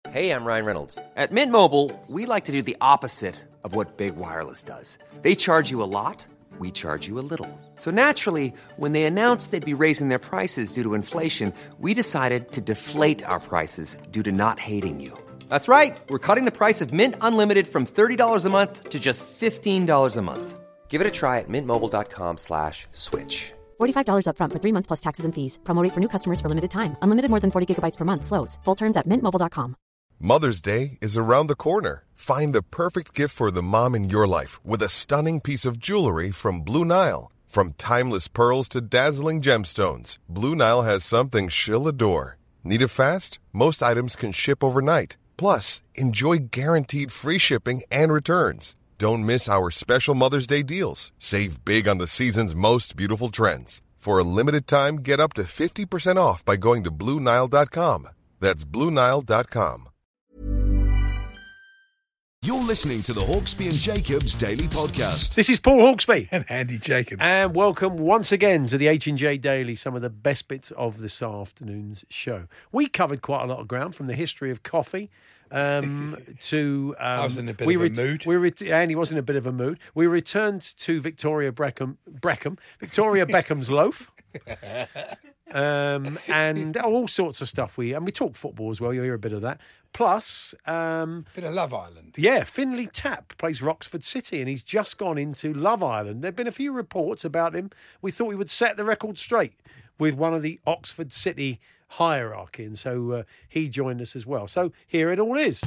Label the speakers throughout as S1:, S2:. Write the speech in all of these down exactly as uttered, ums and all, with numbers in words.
S1: Hey, I'm Ryan Reynolds. At Mint Mobile, we like to do the opposite of what Big Wireless does. They charge you a lot, we charge you a little. So naturally, when they announced they'd be raising their prices due to inflation, we decided to deflate our prices due to not hating you. That's right. We're cutting the price of Mint Unlimited from thirty dollars a month to just fifteen dollars a month. Give it a try at mintmobile.com slash switch.
S2: forty-five dollars up front for three months plus taxes and fees. Promo rate for new customers for limited time. Unlimited more than forty gigabytes per month slows. Full terms at mint mobile dot com.
S3: Mother's Day is around the corner. Find the perfect gift for the mom in your life with a stunning piece of jewelry from Blue Nile. From timeless pearls to dazzling gemstones, Blue Nile has something she'll adore. Need it fast? Most items can ship overnight. Plus, enjoy guaranteed free shipping and returns. Don't miss our special Mother's Day deals. Save big on the season's most beautiful trends. For a limited time, get up to fifty percent off by going to Blue Nile dot com. That's Blue Nile dot com.
S4: You're listening to the Hawksby and Jacobs Daily Podcast.
S5: This is Paul Hawksby.
S6: And Andy Jacobs.
S5: And welcome once again to the H and J Daily, some of the best bits of this afternoon's show. We covered quite a lot of ground, from the history of coffee um, to... Um,
S6: I was in a bit
S5: we
S6: of a
S5: ret-
S6: mood.
S5: We ret- Andy was in a bit of a mood. We returned to Victoria Breckham, Breckham Victoria Beckham's loaf. Um, and all sorts of stuff. We and we talk football as well. You'll hear a bit of that. Plus, um,
S6: bit of Love Island.
S5: Yeah, Finley Tapp plays Roxford City, and he's just gone into Love Island. There've been a few reports about him. We thought we would set the record straight with one of the Oxford City hierarchy, and so uh, he joined us as well. So here it all is.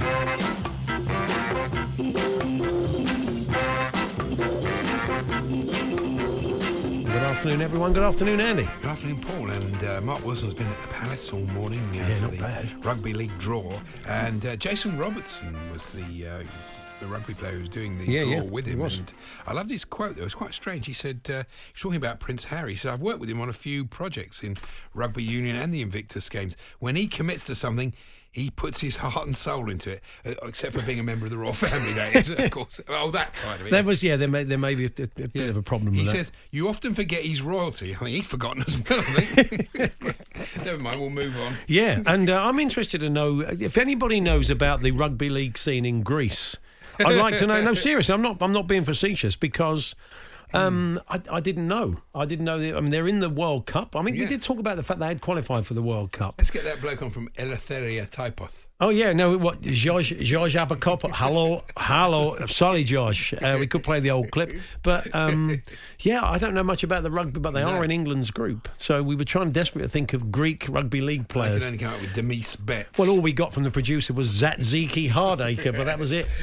S5: Good afternoon, everyone. Good afternoon, Andy.
S6: Good afternoon, Paul. And uh, Mark Wilson's been at the Palace all morning uh,
S5: Yeah,
S6: for
S5: not
S6: the
S5: bad.
S6: Rugby League draw. And uh, Jason Robertson was the uh, the rugby player who was doing the
S5: Yeah,
S6: draw
S5: yeah,
S6: with
S5: he
S6: him.
S5: was.
S6: And I loved his quote, though. It was quite strange. He said, uh, he was talking about Prince Harry. He said, I've worked with him on a few projects in rugby union and the Invictus games. When he commits to something, he puts his heart and soul into it, uh, except for being a member of the royal family, that is, of course. Oh, that side of it.
S5: There was, yeah, there may, there may be a, a bit
S6: Yeah.
S5: of a problem
S6: He
S5: with that.
S6: says, you often forget he's royalty. I think he's forgotten as well, I think. Never mind, we'll move on.
S5: Yeah, and uh, I'm interested to know if anybody knows about the rugby league scene in Greece. I'd like to know. No, seriously, I'm not. I'm not being facetious because um, I, I didn't know. I didn't know. That, I mean, they're in the World Cup. I mean, we
S6: Yeah.
S5: did talk about the fact they had qualified for the World Cup.
S6: Let's get that bloke on from Eleftheria Typoth.
S5: Oh yeah, no, what George George Abacop? Hello, hello. Sorry, George. Uh, we could play the old clip, but um, yeah, I don't know much about the rugby, but they
S6: No.
S5: are in England's group. So we were trying desperately to think of Greek rugby league
S6: I
S5: players.
S6: can only come up with Demise Betts.
S5: Well, all we got from the producer was Zatziki Hardacre, but that was it.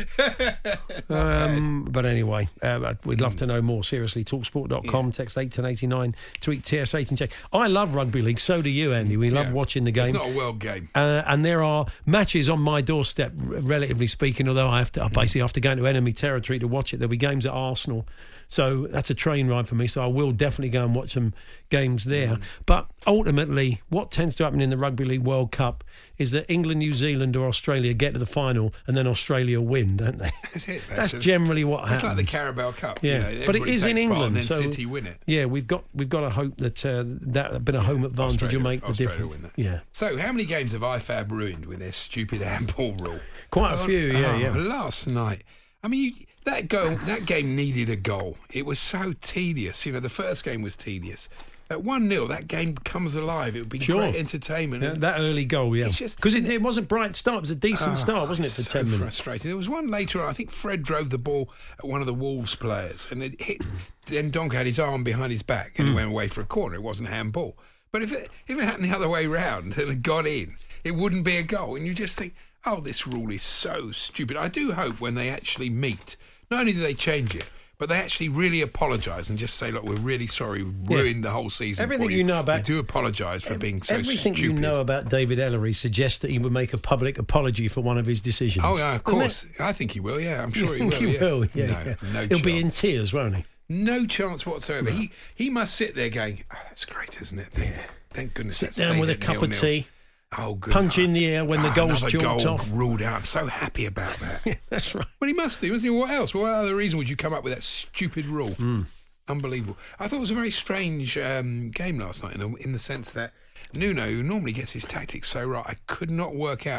S5: um, but anyway, uh, we'd love to know more. Seriously, talksport dot com, text eight ten eighty-nine, tweet T S eight and J. I love rugby league, so do you, Andy. We love
S6: Yeah.
S5: watching the game.
S6: It's not a world game.
S5: Uh, and there are matches on my doorstep, r- relatively speaking, although I have to I basically have to go into enemy territory to watch it. There'll be games at Arsenal. So that's a train ride for me. So I will definitely go and watch some games there.
S6: Mm.
S5: But ultimately, what tends to happen in the Rugby League World Cup is that England, New Zealand or Australia get to the final and then Australia win, don't they?
S6: That's it.
S5: That's generally what
S6: It's
S5: happens.
S6: like the Carabao Cup.
S5: Yeah,
S6: you know,
S5: but it
S6: everybody
S5: is in
S6: takes part
S5: England,
S6: and then
S5: so
S6: City win it.
S5: Yeah, we've got we've got to hope that uh, that bit of home advantage
S6: Australia-
S5: will make the
S6: Australia
S5: difference.
S6: win that.
S5: Yeah,
S6: So, how many games have I F A B ruined with their stupid handball rule?
S5: quite a
S6: Oh,
S5: few. Yeah,
S6: oh,
S5: yeah.
S6: Last night, I mean, you, that goal, that game needed a goal. It was so tedious. You know, the first game was tedious. At one nil, that game comes alive. It would be
S5: Sure.
S6: great entertainment.
S5: Yeah, that early goal, yeah,
S6: It's just-
S5: because it, it was a bright start. It was a decent
S6: Oh,
S5: start, wasn't it, for
S6: so
S5: ten minutes?
S6: frustrating. There was one later on. I think Fred drove the ball at one of the Wolves players, and it hit. Then Donk had his arm behind his back, and
S5: Mm.
S6: he went away for a corner. It wasn't handball. But if it if it happened the other way round and it got in, it wouldn't be a goal. And you just think, oh, this rule is so stupid. I do hope when they actually meet, not only do they change it, but they actually really apologise and just say, look, we're really sorry, we ruined the whole season.
S5: Everything
S6: for
S5: you know about-
S6: we do apologise for being so
S5: Everything
S6: stupid.
S5: you know about David Ellery suggests that he would make a public apology for one of his decisions.
S6: Oh, yeah, of
S5: Doesn't
S6: course. I think he will, yeah. I'm
S5: You
S6: sure he
S5: think
S6: will.
S5: he
S6: yeah.
S5: will? Yeah,
S6: no,
S5: yeah.
S6: no
S5: He'll be in
S6: chance.
S5: tears, won't he?
S6: No chance whatsoever. He he must sit there going, oh, that's great, isn't it? Thank, thank goodness
S5: Sit
S6: that's
S5: down
S6: stayed
S5: with a
S6: at
S5: cup of
S6: nil-nil.
S5: tea,
S6: Oh, good.
S5: punch in the air when the
S6: Ah,
S5: goal's
S6: another
S5: chalked
S6: goal
S5: off.
S6: ruled out. I'm so happy about that.
S5: That's right.
S6: Well, he must do, mustn't he? What else? What other reason would you come up with that stupid rule?
S5: Hmm.
S6: Unbelievable. I thought it was a very strange um, game last night in, the- in the sense that Nuno, who normally gets his tactics so right, I could not work out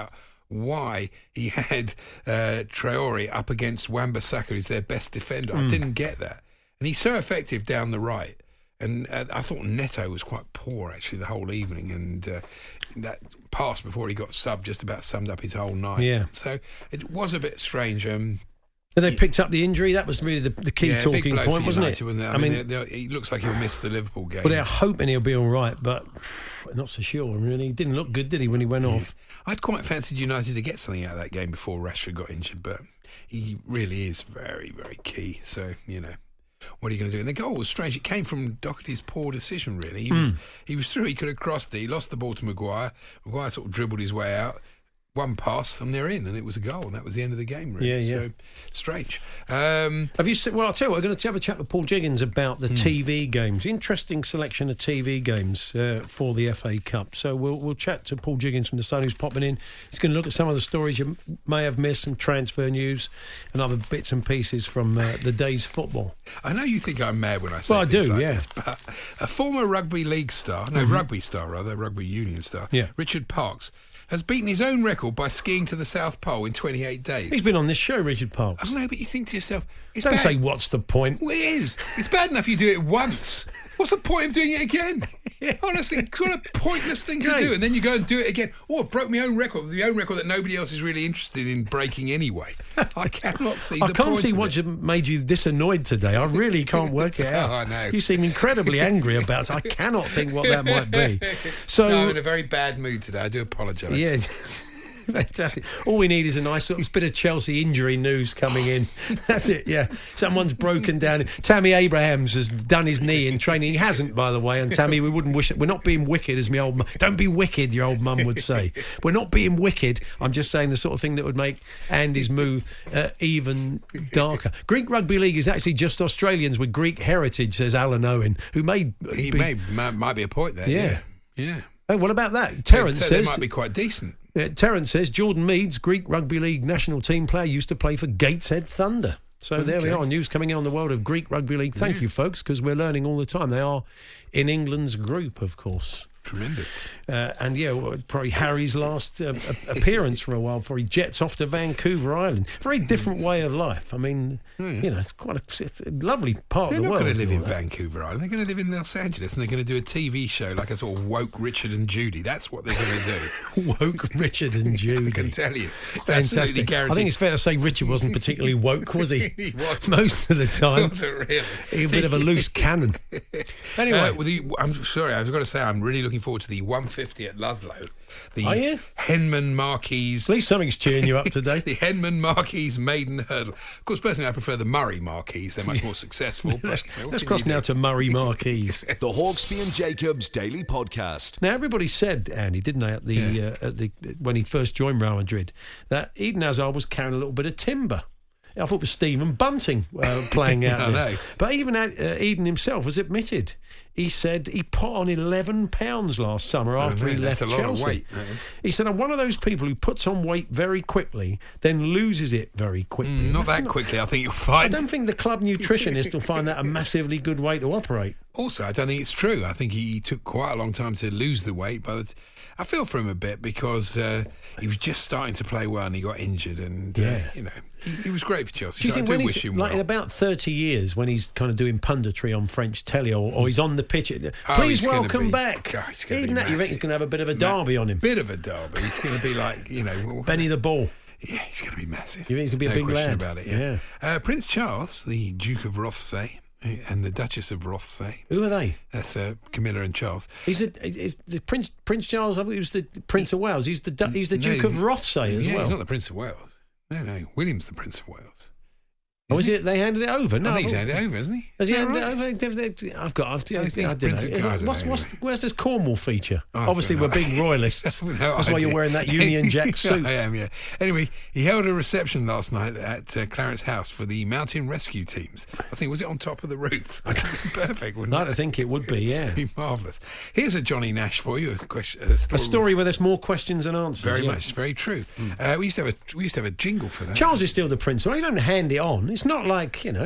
S6: why he had uh, Traore up against Wan-Bissaka, who's their best defender. Mm. I didn't get that. And he's so effective down the right. And uh, I thought Neto was quite poor, actually, the whole evening. And uh, that pass before he got subbed just about summed up his whole night.
S5: Yeah.
S6: So it was a bit strange. Um,
S5: But they picked up the injury. That was really the, the key
S6: yeah,
S5: talking point, wasn't
S6: United,
S5: it?
S6: wasn't it? I, I mean, mean they're, they're, it looks like he'll miss the Liverpool game.
S5: Well, they're hoping he'll be all right, but not so sure, really. He didn't look good, did he, when he went yeah. off?
S6: I'd quite fancied United to get something out of that game before Rashford got injured, but he really is very, very key. So, you know, what are you going to do? And the goal was strange. It came from Doherty's poor decision, really. He was, mm. he was through. He could have crossed it. He lost the ball to Maguire. Maguire sort of dribbled his way out. One pass and they're in, and it was a goal, and that was the end of the game, really.
S5: Yeah, yeah.
S6: So strange. Um,
S5: have you? Well, I'll tell you what. We're going to have a chat with Paul Jiggins about the hmm. T V games. Interesting selection of T V games uh, for the F A Cup. So we'll we'll chat to Paul Jiggins from the Sun, who's popping in. He's going to look at some of the stories you may have missed, some transfer news, and other bits and pieces from uh, the day's football.
S6: I know you think I'm mad when I say
S5: well,
S6: things
S5: I do,
S6: like
S5: yeah.
S6: this, but a former rugby league star, no, mm-hmm. rugby star rather, rugby union star,
S5: yeah.
S6: Richard Parkes, has beaten his own record by skiing to the South Pole in twenty-eight days.
S5: He's been on this show, Richard Parkes.
S6: I don't know, but you think to yourself... It's
S5: don't
S6: bad.
S5: say, what's the point?
S6: Well, it is. It's bad enough you do it once. What's the point of doing it again? yeah. Honestly, it's what a pointless thing to
S5: Great.
S6: do. And then you go and do it again. Oh, I broke my own record, the own record that nobody else is really interested in breaking anyway. I cannot see the
S5: I
S6: point
S5: can't see
S6: of
S5: what
S6: it.
S5: made you this annoyed today. I really can't work it out.
S6: Oh, I know.
S5: You seem incredibly angry about it. I cannot think what that might be. So,
S6: no, I'm in a very bad mood today. I do apologise.
S5: Yeah. Fantastic. All we need is a nice sort of bit of Chelsea injury news coming in. That's it, yeah. Someone's broken down. Tammy Abrahams has done his knee in training. He hasn't, by the way. And Tammy, we wouldn't wish it. We're not being wicked, as my old mum. Don't be wicked, your old mum would say. We're not being wicked. I'm just saying the sort of thing that would make Andy's move uh, even darker. Greek Rugby League is actually just Australians with Greek heritage, says Alan Owen, who may...
S6: He
S5: be,
S6: may, might, might be a point there. Yeah. Yeah. yeah.
S5: Oh, what about that? Terence
S6: so, so
S5: says...
S6: they might be quite decent.
S5: Uh, Terence says Jordan Meads, Greek Rugby League national team player, used to play for Gateshead Thunder. So okay. There we are, news coming in on the world of Greek Rugby League. Thank yeah. you, folks, because we're learning all the time. They are in England's group, of course.
S6: Tremendous.
S5: Uh, and, yeah, well, probably Harry's last uh, appearance for a while before he jets off to Vancouver Island. Very different way of life. I mean, oh, yeah. you know, it's quite a, it's a lovely part
S6: they're
S5: of the world.
S6: They're not going to live in
S5: that.
S6: Vancouver Island. They're going to live in Los Angeles, and they're going to do a T V show like a sort of woke Richard and Judy. That's what they're going to do.
S5: Woke Richard and Judy.
S6: I can tell you. It's
S5: fantastic.
S6: Guaranteed.
S5: I think it's fair to say Richard wasn't particularly woke, was he?
S6: He wasn't.
S5: Most of the time.
S6: He wasn't really.
S5: He was a bit of a loose cannon. Anyway.
S6: Uh, well, the, I'm sorry, I've got to say, I'm really looking forward to the one fifty at Ludlow. The
S5: Are you?
S6: Henman Marquise.
S5: At least something's cheering you up today.
S6: The Henman Marquise maiden hurdle. Of course, personally, I prefer the Murray Marquise. They're much more successful.
S5: let's
S6: but,
S5: let's cross now to Murray Marquise.
S4: The Hawksby and Jacobs Daily Podcast.
S5: Now, everybody said, Andy, didn't they, at the, yeah. uh, at the when he first joined Real Madrid, that Eden Hazard was carrying a little bit of timber. I thought it was Stephen Bunting uh, playing out
S6: I
S5: there.
S6: know.
S5: But even uh, Eden himself has admitted. He said he put on eleven pounds last summer after
S6: know,
S5: he left
S6: that's a
S5: Chelsea.
S6: lot of weight.
S5: He said, I'm one of those people who puts on weight very quickly, then loses it very quickly.
S6: Mm, not that not, quickly, I think you'll find.
S5: I don't think the club nutritionist will find that a massively good way to operate.
S6: Also, I don't think it's true. I think he took quite a long time to lose the weight, but I feel for him a bit because uh, he was just starting to play well and he got injured, and uh,
S5: yeah.
S6: you know he, he was great for Chelsea.
S5: Do you
S6: so
S5: think
S6: I do
S5: when
S6: wish
S5: he's
S6: him
S5: like
S6: well.
S5: in about thirty years, when he's kind of doing punditry on French telly, or, or he's on the pitch,
S6: oh,
S5: please welcome
S6: be,
S5: back.
S6: God, he's gonna
S5: Even
S6: be
S5: that, you think he's going to have a bit of a derby
S6: Ma-
S5: on him?
S6: Bit of a derby. He's going to be like you know
S5: Benny the Bull.
S6: Yeah, he's going to be massive.
S5: You think he's going to be a
S6: no
S5: big
S6: question
S5: lad?
S6: about it. Yeah.
S5: yeah.
S6: Uh, Prince Charles, the Duke of Rothesay, and the Duchess of Rothesay.
S5: Who are they?
S6: That's uh, Camilla and Charles.
S5: He's a, is the Prince Prince Charles. I thought he was the Prince of Wales. He's the he's the
S6: no,
S5: Duke
S6: he's,
S5: of Rothesay as
S6: yeah,
S5: well.
S6: He's not the Prince of Wales. No, no, William's the Prince of Wales.
S5: Oh, is it? They handed it over. No,
S6: I think he's handed it over, hasn't he?
S5: Has he
S6: Is that
S5: handed
S6: right?
S5: it over? I've got. I've,
S6: I
S5: I,
S6: think
S5: I, I don't
S6: Prince
S5: know.
S6: of Cardiff,
S5: What's, what's,
S6: anyway.
S5: where's this Cornwall feature?
S6: Oh,
S5: Obviously, we're big royalists.
S6: no
S5: That's why
S6: idea.
S5: you're wearing that Union Jack suit.
S6: I am, yeah. Anyway, he held a reception last night at uh, Clarence House for the mountain rescue teams. I think, was it on top of the roof? That'd be perfect, wouldn't
S5: I
S6: it?
S5: don't think it would be, yeah.
S6: It'd be marvellous. Here's a Johnny Nash for you. A, question, a, story,
S5: a story where there's more questions than answers.
S6: Very
S5: yeah.
S6: much, very true. Mm. Uh, we used to have a we used to have a jingle for that.
S5: Charles is still the prince. Well, you don't hand it on. It's not like, you know...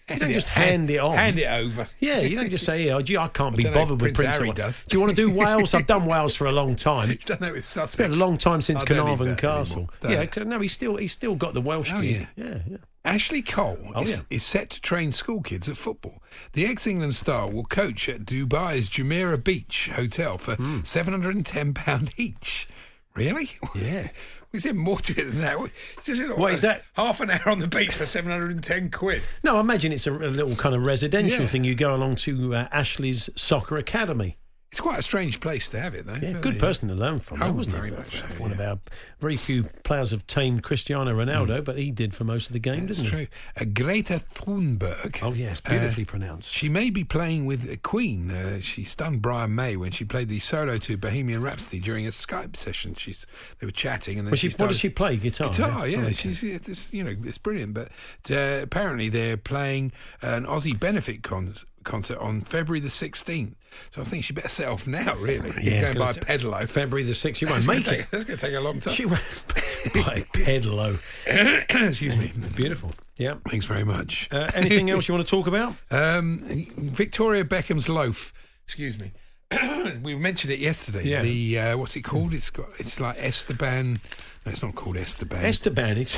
S5: You don't just hand it on.
S6: Hand it over.
S5: Yeah, you don't just say, oh, gee, I can't be
S6: don't know
S5: bothered
S6: if
S5: with
S6: Prince
S5: Prince
S6: Harry
S5: of Wales.
S6: does.
S5: Do you want to do Wales? I've done Wales for a long time.
S6: He's done that with Sussex.
S5: It's been a long time since
S6: I don't need
S5: Carnarvon
S6: that
S5: Castle.
S6: anymore, don't
S5: Yeah,
S6: I?
S5: 'cause no, he's still he's still got the Welsh
S6: Oh,
S5: gig.
S6: yeah.
S5: yeah, yeah.
S6: Ashley Cole
S5: Oh,
S6: is,
S5: yeah.
S6: is set to train school kids at football. The ex-England star will coach at Dubai's Jumeirah Beach Hotel for
S5: Mm.
S6: seven hundred ten pounds each. Really?
S5: Yeah.
S6: We said more to it than that. It's just,
S5: What is that?
S6: Half an hour on the beach for seven hundred ten quid.
S5: No, I imagine it's a, a little kind of residential
S6: Yeah.
S5: thing. You go along to uh, Ashley's Soccer Academy.
S6: It's quite a strange place to have it, though.
S5: Yeah,
S6: Fairly-
S5: good person to learn from,
S6: Oh,
S5: though, wasn't
S6: very
S5: he?
S6: much so,
S5: One
S6: yeah.
S5: of our very few players have tamed Cristiano Ronaldo, but he did for most of the game,
S6: That's
S5: didn't
S6: true.
S5: he?
S6: Uh, Greta Thunberg.
S5: Oh, yes,
S6: uh,
S5: beautifully pronounced.
S6: She may be playing with a Queen. Uh, she stunned Brian May when she played the solo to Bohemian Rhapsody during a Skype session. She's they were chatting, and then
S5: Well, she,
S6: she
S5: what does
S6: started-
S5: she play? Guitar?
S6: Guitar, yeah.
S5: Oh, okay.
S6: She's it's, you know it's brilliant. But uh, apparently they're playing an Aussie benefit con- concert on February the sixteenth. So I think she better set off now. Really,
S5: Yeah, it's
S6: going
S5: gonna
S6: by
S5: ta-
S6: pedalo.
S5: February the sixth. You won't
S6: That's gonna
S5: make
S6: take-
S5: it.
S6: That's going to take a long time.
S5: She went by pedalo.
S6: Excuse me.
S5: Beautiful. Yeah.
S6: Thanks very much.
S5: Uh, anything else you want to talk about?
S6: Um, Victoria Beckham's loaf. Excuse me. We mentioned it yesterday.
S5: Yeah.
S6: The uh, what's it called? It's got. It's like Esteban. No, it's not called Esteban.
S5: Esteban. It's,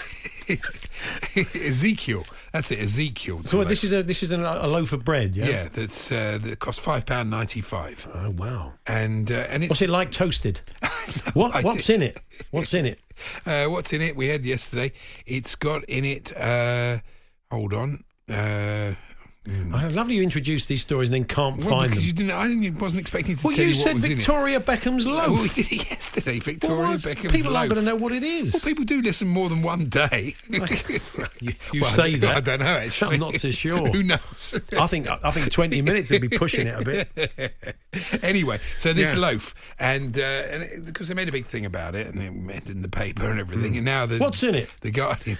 S6: Ezekiel. That's it. Ezekiel.
S5: so what, this is a this is a, a loaf of bread. Yeah.
S6: Yeah, that's uh, that costs five pound ninety five,
S5: Oh wow.
S6: and uh, and it's
S5: What's it like toasted? what
S6: I
S5: What's
S6: did-
S5: in it? What's in it?
S6: uh, what's in it? We had yesterday. It's got in it. Uh, hold on. Uh,
S5: I love you introduce these stories and then can't
S6: well,
S5: find
S6: because
S5: them.
S6: you didn't. I didn't, wasn't expecting to
S5: Well,
S6: tell
S5: you
S6: you, what
S5: said
S6: was
S5: Victoria Beckham's
S6: in it.
S5: loaf.
S6: Well, we did it yesterday. Victoria
S5: Well, what's-
S6: Beckham's
S5: people
S6: loaf.
S5: aren't going to know what it is.
S6: Well, people do listen more than one day.
S5: you you
S6: Well,
S5: say
S6: I,
S5: that.
S6: I don't know. Actually,
S5: I'm not so sure.
S6: Who knows?
S5: I think I think twenty minutes would be pushing it a bit.
S6: Anyway, so this
S5: Yeah.
S6: loaf, and uh, and it, because they made a big thing about it, and it went in the paper and everything, and now the
S5: What's in it?
S6: The Guardian.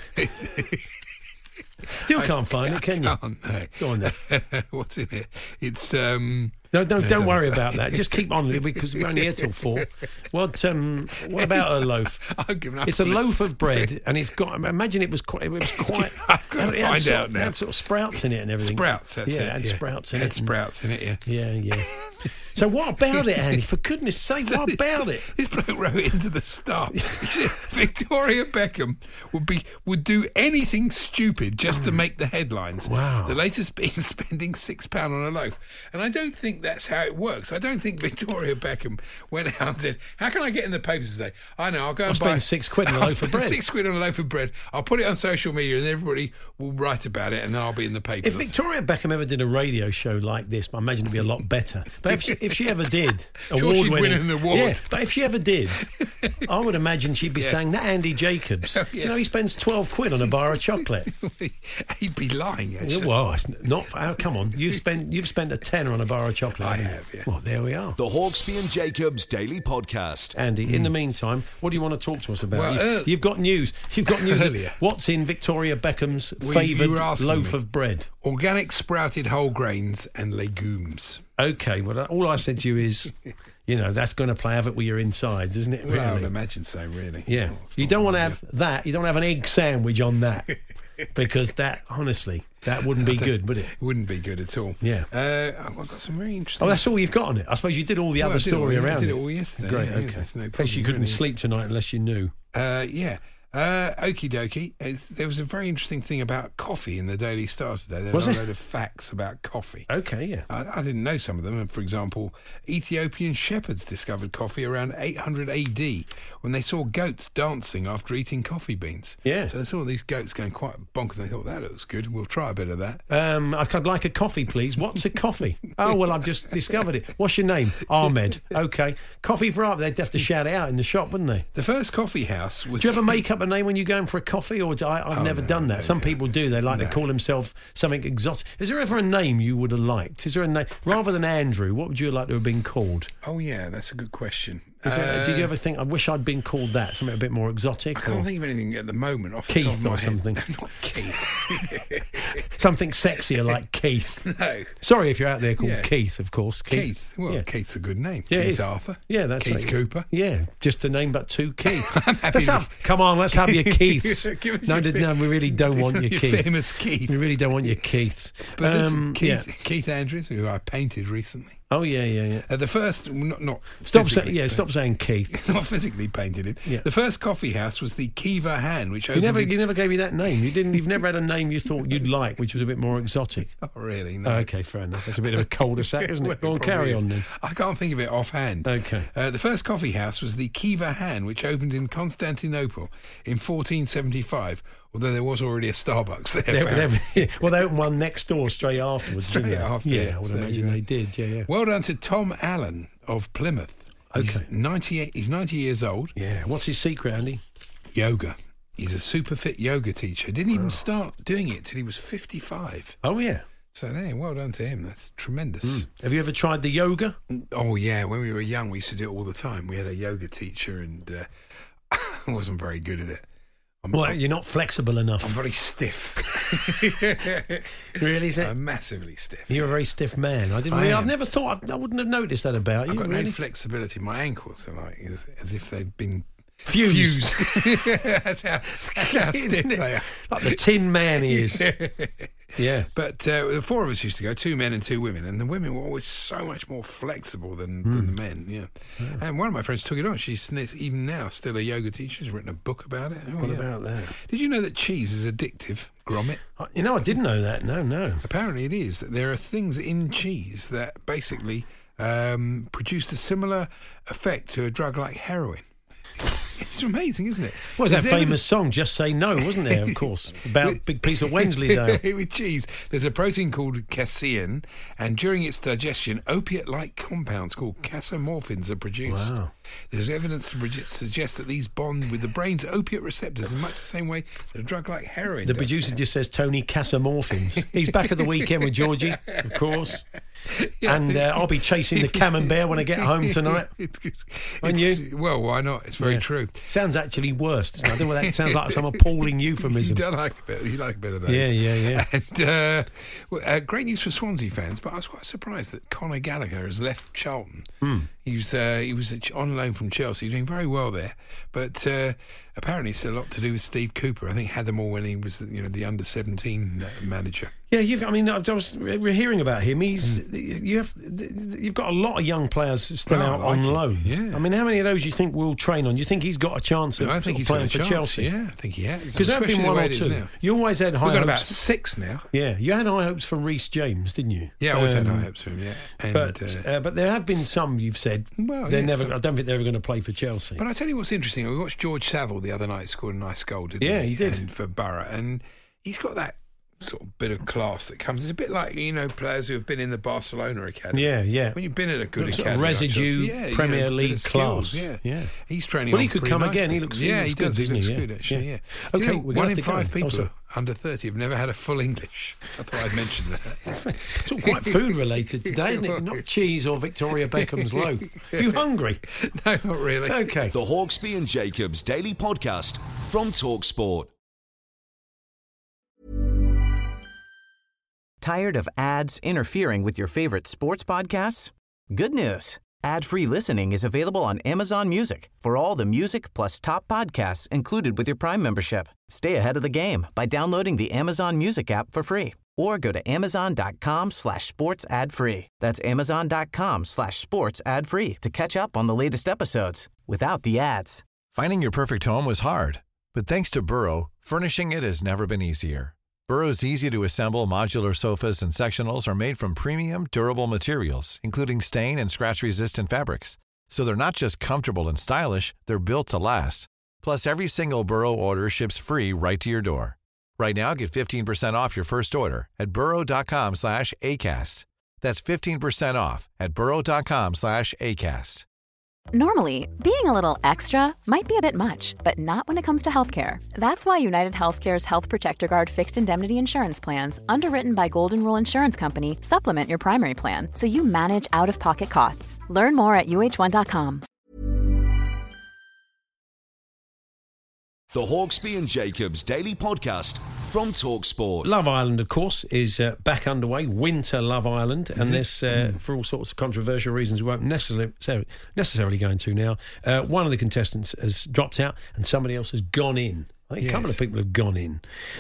S5: Still can't find it, can you?
S6: Can't, no.
S5: Go on then.
S6: What's in it? It's um.
S5: No, no,
S6: it
S5: don't
S6: doesn't
S5: worry
S6: say.
S5: about that. Just keep on because we're only here till four. What um, what about a loaf?
S6: I've given up
S5: It's a
S6: on
S5: loaf
S6: this
S5: of bread, and it's got. Imagine it was quite. It was quite.
S6: I've got to
S5: it had
S6: find
S5: sort,
S6: out
S5: it
S6: now.
S5: had sort of sprouts in it and everything.
S6: Sprouts. That's
S5: yeah,
S6: it.
S5: it had sprouts in
S6: Had
S5: it. and-
S6: sprouts in it. Yeah.
S5: Yeah, yeah. So what about it, Andy? For goodness sake, what about it?
S6: This bloke wrote into the Star. He said Victoria Beckham would be would do anything stupid just to make the headlines.
S5: Wow.
S6: The latest being spending six pound on a loaf, and I don't think that's how it works. I don't think Victoria Beckham went out and said, "How can I get in the papers and say, I know I'll go and
S5: I'll spend
S6: buy
S5: six quid on a
S6: I'll
S5: loaf of
S6: spend
S5: bread."
S6: Six quid on a loaf of bread. I'll put it on social media, and everybody will write about it, and then I'll be in the papers."
S5: If Victoria Beckham ever did a radio show like this, I imagine it'd be a lot better. But if she, if she ever did,
S6: Sure, she'd
S5: award-winning,
S6: win an award.
S5: Yeah, but if she ever did, I would imagine she'd be saying that Andy Jacobs.
S6: Oh,
S5: Do you know
S6: yes.
S5: he spends twelve quid on a bar of chocolate?
S6: He'd be lying.
S5: Yeah,
S6: Actually.
S5: well, it's not. Oh, come on, you've spent you've spent a tenner on a bar of chocolate.
S6: I
S5: haven't you?
S6: have, yeah.
S5: Well, there we are.
S4: The Hawksby and Jacobs Daily Podcast.
S5: Andy, in the meantime, what do you want to talk to us about?
S6: Well,
S5: you,
S6: earl-
S5: you've got news. You've got news.
S6: Earlier.
S5: Of what's in Victoria Beckham's
S6: Well, you-
S5: favoured
S6: you were asking
S5: loaf
S6: me.
S5: of bread?
S6: Organic sprouted whole grains and legumes.
S5: Okay, well, all I said to you is, you know, that's going to play havoc with your insides, isn't it?
S6: Well, I would
S5: Really?
S6: imagine so, really.
S5: Yeah.
S6: Well, it's
S5: You
S6: not
S5: don't want to
S6: really-
S5: have that. You don't have an egg sandwich on that because that, honestly, that wouldn't be good, would it?
S6: It wouldn't be good at all.
S5: Yeah.
S6: Uh, I've got some very interesting...
S5: Oh, that's all you've got on it. I suppose you did all the
S6: Well,
S5: other
S6: I did it all-
S5: story
S6: I
S5: around
S6: did it
S5: it.
S6: all yesterday,
S5: Great,
S6: yeah,
S5: okay.
S6: there's no
S5: In case you
S6: problem,
S5: couldn't
S6: really.
S5: sleep tonight unless you knew.
S6: Uh, yeah. Uh, okie dokie. It's, there was a very interesting thing about coffee in the Daily Star today. There
S5: Was
S6: were a
S5: there?
S6: load of facts about coffee.
S5: Okay, yeah.
S6: I, I didn't know some of them. For example, Ethiopian shepherds discovered coffee around eight hundred A D when they saw goats dancing after eating coffee beans.
S5: Yeah.
S6: So they saw these goats going quite bonkers. They thought, that looks good. We'll try a bit of that.
S5: Um, I could like a coffee, please. What's a coffee? Oh, well, I've just discovered it. What's your name? Ahmed. Okay. Coffee for Ahmed. They'd have to shout it out in the shop, wouldn't they?
S6: The first coffee house was...
S5: Do you ever make up a name when you're going for a coffee? Or do I, I've
S6: Oh,
S5: never
S6: no,
S5: done
S6: I
S5: that.
S6: don't
S5: Some
S6: do
S5: people do. They like to
S6: No.
S5: call themselves something exotic. Is there ever a name you would have liked? Is there a name? Rather than Andrew, what would you like to have been called?
S6: Oh, yeah, that's a good question.
S5: Is that,
S6: Uh,
S5: did you ever think, I wish I'd been called that, something a bit more exotic?
S6: I can't
S5: or
S6: think of anything at the moment off the
S5: Keith
S6: top of my
S5: or
S6: head.
S5: something.
S6: Not Keith.
S5: something sexier like Keith.
S6: No.
S5: Sorry if you're out there called
S6: Yeah.
S5: Keith, of course. Keith.
S6: Keith. Well,
S5: Yeah.
S6: Keith's a good name.
S5: Yeah, it
S6: Keith
S5: is.
S6: Arthur.
S5: Yeah, that's
S6: Keith
S5: right.
S6: Cooper.
S5: Yeah, just a name but two Keith.
S6: happy
S5: Let's have, come on, let's have your Keiths.
S6: Give us
S5: no,
S6: your
S5: no,
S6: fa-
S5: we really don't want your
S6: your
S5: Keith.
S6: famous Keith.
S5: We really don't want your Keiths.
S6: But listen,
S5: Um,
S6: Keith,
S5: yeah.
S6: Keith Andrews, who I painted recently.
S5: Oh, yeah, yeah, yeah.
S6: Uh, the first, not, not
S5: Stop
S6: physically,
S5: saying, yeah,
S6: but-
S5: stop saying Keith.
S6: Not physically painted him.
S5: Yeah.
S6: The first coffee house was the Kiva Han, which
S5: You
S6: opened
S5: never,
S6: in-
S5: you never gave me that name. You didn't. You've never had a name you thought you'd like, which was a bit more exotic.
S6: Oh, really? No.
S5: Oh, okay, fair enough. That's a bit of a cul-de-sac, isn't
S6: Well,
S5: it? Go on,
S6: probably
S5: carry
S6: is.
S5: on then.
S6: I can't think of it offhand.
S5: Okay.
S6: Uh, the first coffee house was the Kiva Han, which opened in Constantinople in fourteen seventy-five, although there was already a Starbucks there.
S5: They,
S6: apparently.
S5: they, well, they opened one next door straight afterwards.
S6: Straight
S5: didn't they?
S6: after,
S5: yeah,
S6: yeah.
S5: I would
S6: So,
S5: imagine
S6: uh,
S5: they did. Yeah, yeah.
S6: Well done to Tom Allen of Plymouth. He's
S5: Okay.
S6: ninety-eight. He's ninety years old.
S5: Yeah. What's his secret, Andy?
S6: Yoga. He's a super fit yoga teacher. Didn't even start doing it till he was fifty-five.
S5: Oh, yeah.
S6: So there, well done to him. That's tremendous.
S5: Have you ever tried the yoga?
S6: Oh yeah, when we were young, we used to do it all the time. We had a yoga teacher, and uh, I wasn't very good at it. I'm,
S5: Well,
S6: I'm,
S5: you're not flexible enough.
S6: I'm very stiff.
S5: Really, is it?
S6: I'm massively stiff.
S5: You're a very stiff man. I didn't.
S6: I
S5: Really,
S6: am.
S5: I've never thought. I wouldn't have noticed that about you.
S6: I've got
S5: really.
S6: no flexibility. My ankles are like as, as if they've been
S5: Fused.
S6: fused. that's how, that's how stiff
S5: Isn't it?
S6: they are.
S5: Like the Tin Man he is. Yeah.
S6: But uh, the four of us used to go, two men and two women, and the women were always so much more flexible than, than the men. Yeah. And one of my friends took it on. She's n- even now still a yoga teacher. She's written a book about it. Oh,
S5: What
S6: yeah.
S5: about that?
S6: Did you know that cheese is addictive? Grommet.
S5: Uh, You know, I didn't know that. No, no.
S6: Apparently, it is that there are things in cheese that basically um, produce a similar effect to a drug like heroin. It's, it's amazing, isn't it?
S5: What was that
S6: There's
S5: famous
S6: evidence-
S5: song, Just Say No, wasn't there, of course, about
S6: With-
S5: big piece of Wensleydale.
S6: With cheese, there's a protein called casein, and during its digestion, opiate-like compounds called casomorphins are produced.
S5: Wow.
S6: There's evidence to produ- suggest that these bond with the brain's opiate receptors in much the same way that a drug like heroin
S5: The
S6: does.
S5: producer just says Tony Casomorphins. He's back at the weekend with Georgie, of course. And uh, I'll be chasing the camembert when I get home tonight.
S6: It's-
S5: Won't
S6: it's-
S5: you?
S6: Well, why not? It's very
S5: Yeah.
S6: true.
S5: Sounds actually worse. I don't know. That sounds like some appalling
S6: You
S5: euphemism.
S6: don't like a bit. You like a bit of those.
S5: Yeah, yeah, yeah.
S6: And uh, well, uh, great news for Swansea fans, but I was quite surprised that Conor Gallagher has left Charlton.
S5: Hmm.
S6: He was uh, he was on loan from Chelsea, doing very well there, but uh, apparently it's a lot to do with Steve Cooper. I think had them all when he was you know the under seventeen manager.
S5: Yeah, you've. I mean, I was re- hearing about him. He's. You have. You've got a lot of young players still
S6: Well, I
S5: out
S6: like
S5: on
S6: it,
S5: loan.
S6: yeah.
S5: I mean, how many of those do you think will train on? Do you think he's got a chance of
S6: I
S5: sort
S6: think
S5: of
S6: he's got
S5: playing
S6: a
S5: for
S6: chance.
S5: Chelsea?
S6: Yeah, I think he has.
S5: Because there have
S6: Especially
S5: been
S6: the
S5: one
S6: way
S5: or
S6: it is
S5: two.
S6: now.
S5: You always had high
S6: We've got
S5: hopes.
S6: about six now.
S5: Yeah, you had high hopes for Reece James, didn't you?
S6: Yeah, I always had
S5: Um,
S6: high hopes for him. Yeah, and,
S5: But
S6: uh,
S5: uh, but there have been some you've said
S6: Well,
S5: they're
S6: yes,
S5: never.
S6: some-
S5: I don't think they're ever going to play for Chelsea.
S6: But I tell you what's interesting. We watched George Savile the other night scored a nice goal, didn't
S5: Yeah,
S6: he?
S5: he did.
S6: And for Borough, and he's got that sort of bit of class that comes. It's a bit like you know players who have been in the Barcelona academy.
S5: Yeah, yeah.
S6: When you've been in a good
S5: Sort of
S6: academy, like
S5: residue
S6: Chelsea, yeah, you
S5: Premier
S6: know, a bit of
S5: League
S6: skills,
S5: class.
S6: Yeah,
S5: Yeah.
S6: He's training.
S5: Well,
S6: on
S5: he could
S6: pretty
S5: come
S6: nicely.
S5: again. He looks- he
S6: Yeah,
S5: looks
S6: he
S5: good,
S6: does. He
S5: doesn't
S6: looks
S5: he? Yeah.
S6: good actually.
S5: Yeah.
S6: Yeah.
S5: Okay,
S6: You know,
S5: we're gonna
S6: one
S5: have
S6: in
S5: to go.
S6: five people
S5: Also-
S6: under thirty have never had a full English. I thought I'd mention that.
S5: It's all quite food related today, isn't it? Not cheese or Victoria Beckham's loaf. Are you hungry?
S6: No, not really.
S5: Okay.
S4: The Hawksbee and Jacobs Daily Podcast from TalkSport.
S7: Tired of ads interfering with your favorite sports podcasts? Good news. Ad-free listening is available on Amazon Music for all the music plus top podcasts included with your Prime membership. Stay ahead of the game by downloading the Amazon Music app for free or go to amazon.com slash sports ad free. That's amazon.com slash sports ad free to catch up on the latest episodes without the ads.
S8: Finding your perfect home was hard, but thanks to Burrow, furnishing it has never been easier. Burrow's easy-to-assemble modular sofas and sectionals are made from premium, durable materials, including stain and scratch-resistant fabrics. So they're not just comfortable and stylish, they're built to last. Plus, every single Burrow order ships free right to your door. Right now, get fifteen percent off your first order at burrow.com slash ACAST. That's fifteen percent off at burrow.com slash ACAST.
S9: Normally, being a little extra might be a bit much, but not when it comes to healthcare. That's why United Healthcare's Health Protector Guard fixed indemnity insurance plans, underwritten by Golden Rule Insurance Company, supplement your primary plan so you manage out-of-pocket costs. Learn more at U H one dot com.
S4: The Hawksbee and Jacobs Daily Podcast from TalkSport.
S5: Love Island, of course, is uh, back underway. Winter Love Island.
S6: Is
S5: and
S6: it?
S5: this, uh, mm. for all sorts of controversial reasons we won't necessarily, necessarily go into now, uh, one of the contestants has dropped out and somebody else has gone in. I think yes. a couple of people have gone in.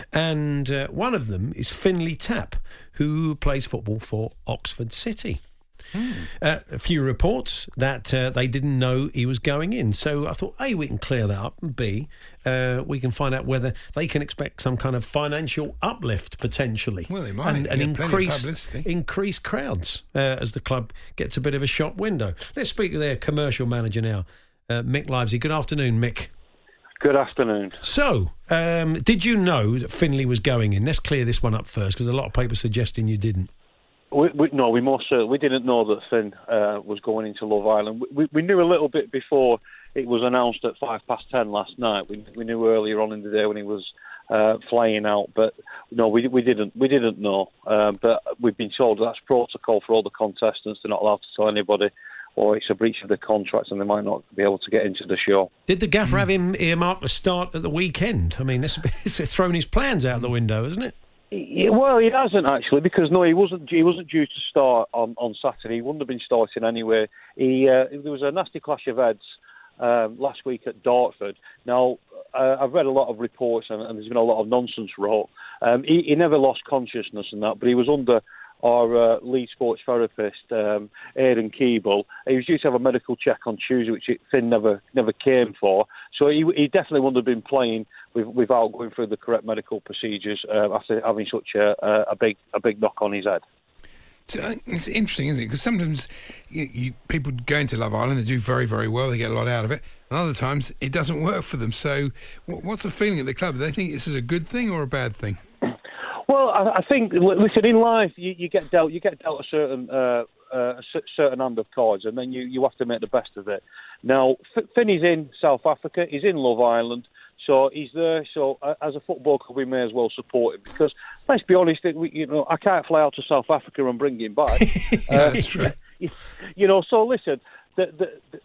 S5: And uh, one of them is Finlay Tapp, who plays football for Oxford City. Hmm. Uh, a few reports that uh, they didn't know he was going in. So I thought, A, we can clear that up, and B, uh, we can find out whether they can expect some kind of financial uplift potentially.
S6: Well, they might.
S5: And, and increase, increase crowds uh, as the club gets a bit of a shop window. Let's speak to their commercial manager now, uh, Mick Livesey. Good afternoon, Mick.
S10: Good afternoon.
S5: So, um, did you know that Finlay was going in? Let's clear this one up first, because a lot of papers suggesting you didn't.
S10: We, we, no, we most certainly we didn't know that Finn uh, was going into Love Island. We, we knew a little bit before it was announced at five past ten last night. We, we knew earlier on in the day when he was uh, flying out, but no, we we didn't we didn't know. Uh, but we've been told that's protocol for all the contestants. They're not allowed to tell anybody, or it's a breach of the contracts, and they might not be able to get into the show.
S5: Did the gaffer mm. have him earmarked to start at the weekend? I mean, this it's thrown his plans out the window, isn't it?
S10: Yeah, well, he hasn't actually, because no, he wasn't. He wasn't due to start on, on Saturday. He wouldn't have been starting anyway. He uh, there was a nasty clash of heads um, last week at Dartford. Now, uh, I've read a lot of reports, and, and there's been a lot of nonsense wrote. Um, he, he never lost consciousness and that, but he was under our uh, lead sports therapist, um, Aidan Keeble. He was due to have a medical check on Tuesday, which Finn never never came for. So he, he definitely wouldn't have been playing with, without going through the correct medical procedures uh, after having such a, a big a big knock on his head.
S6: So, uh, it's interesting, isn't it? Because sometimes you, you, people go into Love Island, they do very, very well, they get a lot out of it, and other times it doesn't work for them. So what, what's the feeling at the club? Do they think this is a good thing or a bad thing?
S10: Well, I, I think, listen, in life you, you get dealt you get dealt a certain uh, uh, a certain hand of cards, and then you, you have to make the best of it. Now, Finn is in South Africa, he's in Love Island, so he's there. So uh, as a football club, we may as well support him, because let's be honest, we, you know, I can't fly out to South Africa and bring him back.
S6: yeah, uh, that's true.
S10: You know, so listen, the, the, the,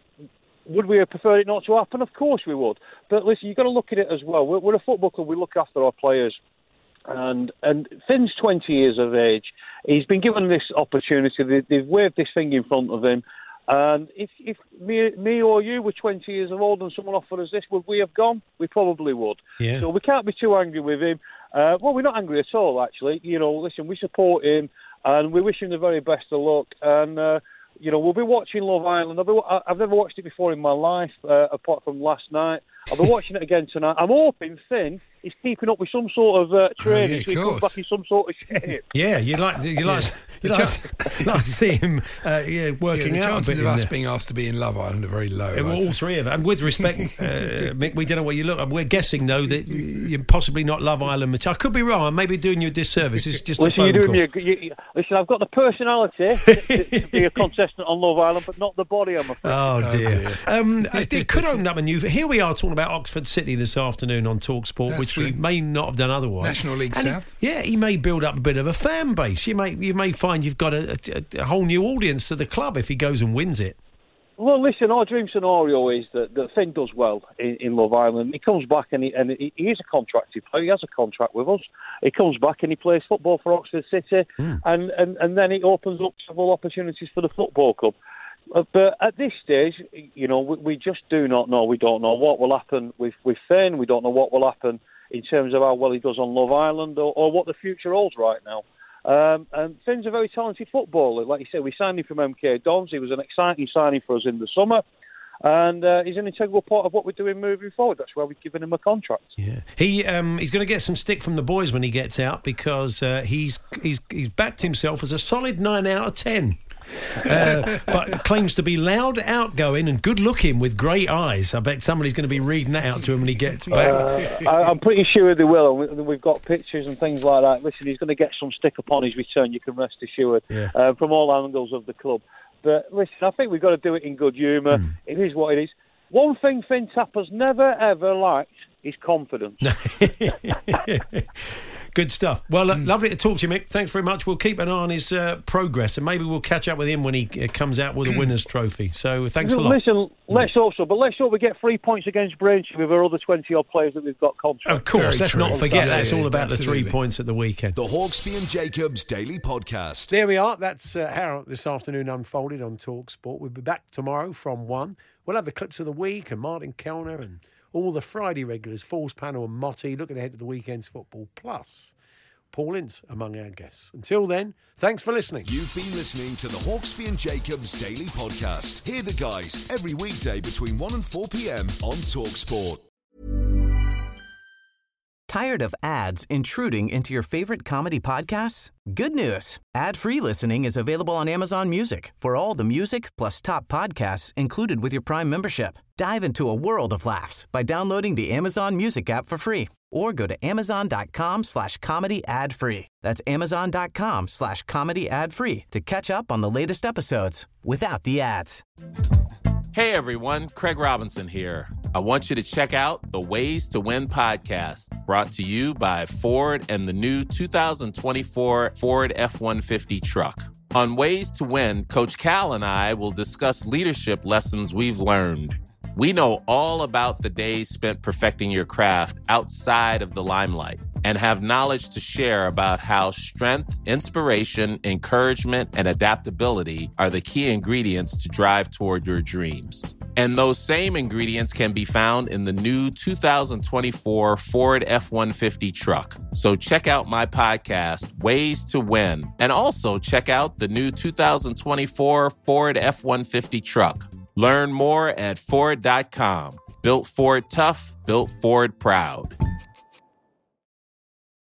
S10: would we have preferred it not to happen? Of course we would. But listen, you've got to look at it as well. We're, we're a football club. We look after our players. And and Finn's twenty years of age. He's been given this opportunity. They, they've waved this thing in front of him. And if if me, me or you were twenty years old and someone offered us this, would we have gone? We probably would.
S5: Yeah.
S10: So we can't be too angry with him. Uh, well, we're not angry at all, actually. You know, listen, we support him and we wish him the very best of luck. And, uh, you know, we'll be watching Love Island. I've, been, I've never watched it before in my life, uh, apart from last night. I'll be watching it again tonight. I'm hoping Finn is keeping up with some sort of uh, training,
S6: oh, yeah,
S10: so he comes back in some sort of shape.
S5: Yeah, you'd like, you'd like,
S6: yeah.
S5: you'd like, like to see him uh, yeah, working
S6: yeah, the
S5: out.
S6: chances
S5: a bit
S6: of us
S5: there.
S6: being asked to be in Love Island are very low.
S5: Yeah, well, all three of us. And with respect, uh, Mick, we don't know where you look. We're guessing, though, that you're possibly not Love Island material. I could be wrong. I may be doing you a disservice. It's just
S10: listen,
S5: a phone
S10: you're doing
S5: call.
S10: Me a, you, listen, I've got the personality to, to be a contestant on Love Island, but not the body, I'm afraid.
S5: Oh, dear. Oh, dear. Um, it could open up a new... Here we are talking about Oxford City this afternoon on TalkSport,
S6: That's
S5: which
S6: true.
S5: we may not have done otherwise.
S6: National League
S5: and
S6: South.
S5: He, yeah, he may build up a bit of a fan base. You may you may find you've got a, a, a whole new audience to the club if he goes and wins it.
S10: Well, listen, our dream scenario is that, that Finn does well in, in Love Island. He comes back and, he, and he, he is a contracted player. He has a contract with us. He comes back and he plays football for Oxford City, mm. and, and, and then it opens up several opportunities for the football club. Uh, but at this stage, you know, we, we just do not know. We don't know what will happen with, with Finn. We don't know what will happen in terms of how well he does on Love Island, or, or what the future holds right now. Um, and Finn's a very talented footballer. Like you said, we signed him from M K Dons. He was an exciting signing for us in the summer. And uh, he's an integral part of what we're doing moving forward. That's why we've given him a contract.
S5: Yeah, he um, he's going to get some stick from the boys when he gets out, because uh, he's he's he's backed himself as a solid nine out of ten. Uh, but claims to be loud, outgoing and good looking with great eyes. I bet somebody's going to be reading that out to him when he gets back.
S10: Uh, I, I'm pretty sure they will. We've got pictures and things like that. Listen, he's going to get some stick upon his return, you can rest assured,
S5: yeah.
S10: uh, from all angles of the club. But listen, I think we've got to do it in good humour. Mm. It is what it is. One thing Finn Tapp has never, ever lacked is confidence.
S5: Good stuff. Well, uh, mm. lovely to talk to you, Mick. Thanks very much. We'll keep an eye on his uh, progress, and maybe we'll catch up with him when he uh, comes out with a winner's trophy. So thanks a lot.
S10: Listen, let's hope so, but let's hope we get three points against Braintree with our other twenty-odd players that we've got contracts.
S5: Of course,
S6: Very
S5: let's
S6: true.
S5: not forget
S6: Yeah,
S5: that. It's
S6: yeah,
S5: all about
S6: absolutely.
S5: the three points at the weekend.
S4: The Hawksbee and Jacobs Daily Podcast.
S5: There we are. That's uh, how this afternoon unfolded on Talk Sport. We'll be back tomorrow from one. We'll have the clips of the week and Martin Kellner and all the Friday regulars, Falls Panel and Motti, looking ahead to the weekend's football. Plus, Paul Ince among our guests. Until then, thanks for listening.
S4: You've been listening to the Hawksbee and Jacobs Daily Podcast. Hear the guys every weekday between one and four p.m. on Talk Sport.
S7: Tired of ads intruding into your favorite comedy podcasts? Good news. Ad-free listening is available on Amazon Music for all the music plus top podcasts included with your Prime membership. Dive into a world of laughs by downloading the Amazon Music app for free or go to amazon.com slash comedy ad free. That's amazon.com slash comedy ad free to catch up on the latest episodes without the ads.
S11: Hey everyone, Craig Robinson here. I want you to check out the Ways to Win podcast, brought to you by Ford and the new two thousand twenty-four Ford F one fifty truck. On Ways to Win, Coach Cal and I will discuss leadership lessons we've learned. We know all about the days spent perfecting your craft outside of the limelight and have knowledge to share about how strength, inspiration, encouragement, and adaptability are the key ingredients to drive toward your dreams. And those same ingredients can be found in the new two thousand twenty-four Ford F one fifty truck. So check out my podcast, Ways to Win, and also check out the new two thousand twenty-four Ford F one fifty truck. Learn more at Ford dot com. Built Ford tough, built Ford proud.